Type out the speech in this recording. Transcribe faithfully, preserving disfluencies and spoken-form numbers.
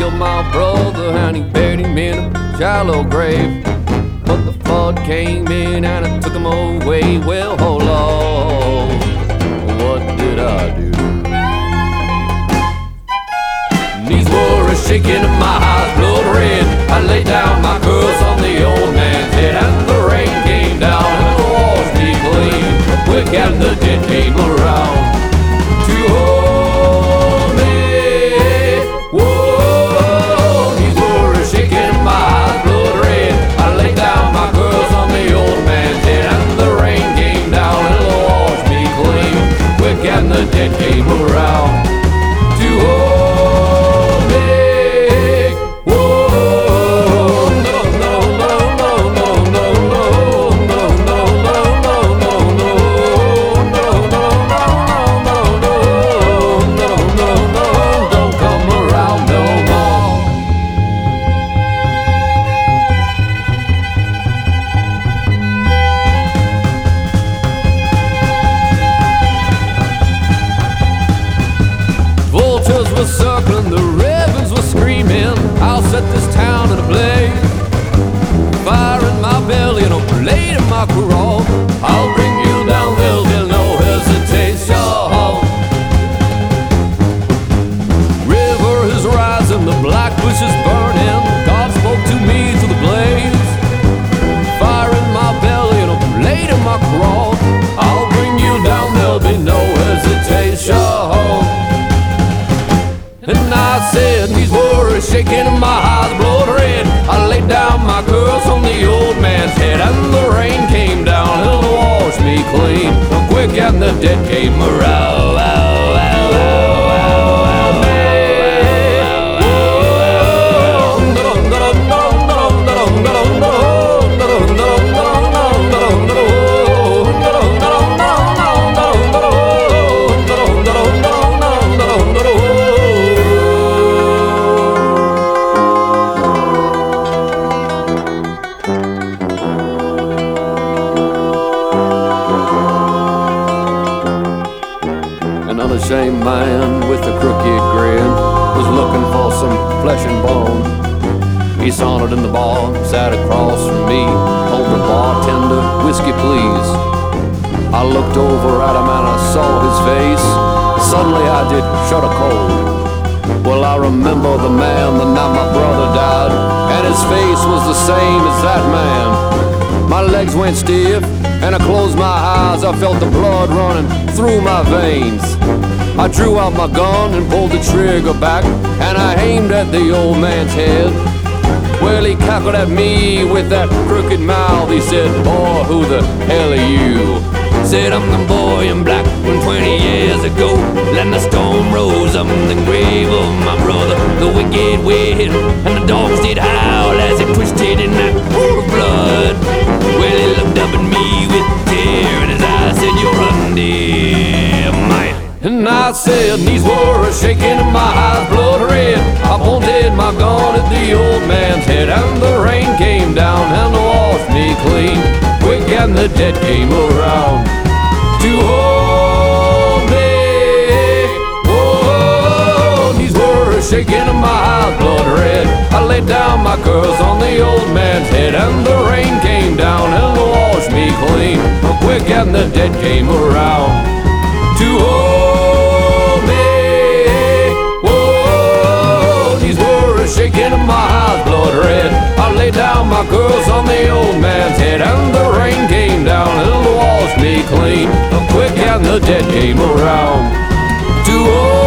killed my brother and he buried him in a shallow grave. But the flood came in and it took him away. Well, oh Lord, what did I do? Knees were a shaking and my eyes blood red. I laid down my curls on the old man's head, and the rain came down and washed me clean. Quick and the dead came around to hold me. Whoa, knees were a shaking and my eyes blood red. I laid down my curls on the old man's head, and the rain came down and washed me clean. Quick and the dead came around to hold me. Vultures were circling, the ravens were screaming. I'll set this town in a blaze. Fire in my belly and a blade in my crawl. I'll bring you down, there'll be no hesitation. River is rising, the black bush is burning. God spoke to me through the blaze. Fire in my belly and a blade in my crawl. I'll bring you down, there'll be no hesitation. And I said, knees were shaking and my eyes blood red. I laid down my curls on the old man's head, and the rain came down and washed me clean. Quick and the dead came around. An unashamed man with a crooked grin was looking for some flesh and bone. He sauntered in the bar, sat across from me, told the bartender, whiskey please. I looked over at him and I saw his face. Suddenly I did shudder cold. Well, I remember the man the night my brother died, and his face was the same as that man. My legs went stiff and I closed my eyes. I felt the blood running through my veins. I drew out my gun and pulled the trigger back, and I aimed at the old man's head. Well, he cackled at me with that crooked mouth. He said, boy, who the hell are you? Said, I'm the boy in black when twenty years ago Land the storm rose up in the grave of my brother. The wicked wind and the dogs did howl as it twisted in that pool of blood. Well, he looked up at me with tear in his eyes, said, you're undemn man. And I said, knees were shaking and my eyes blood red. I pointed my gun at the old man's head, and the rain came down and washed me clean. Quick and the dead came around to hold me. Whoa, knees were shaking and my eyes blood red. I laid down my curls on the old man's head, and the rain came down and washed me clean. Quick and the dead came around to hold me. Whoa, knees were shaking and my eyes blood red. I laid down my curls on the old man's head, and the rain came down and washed me clean. Quick and the dead came around to hold me.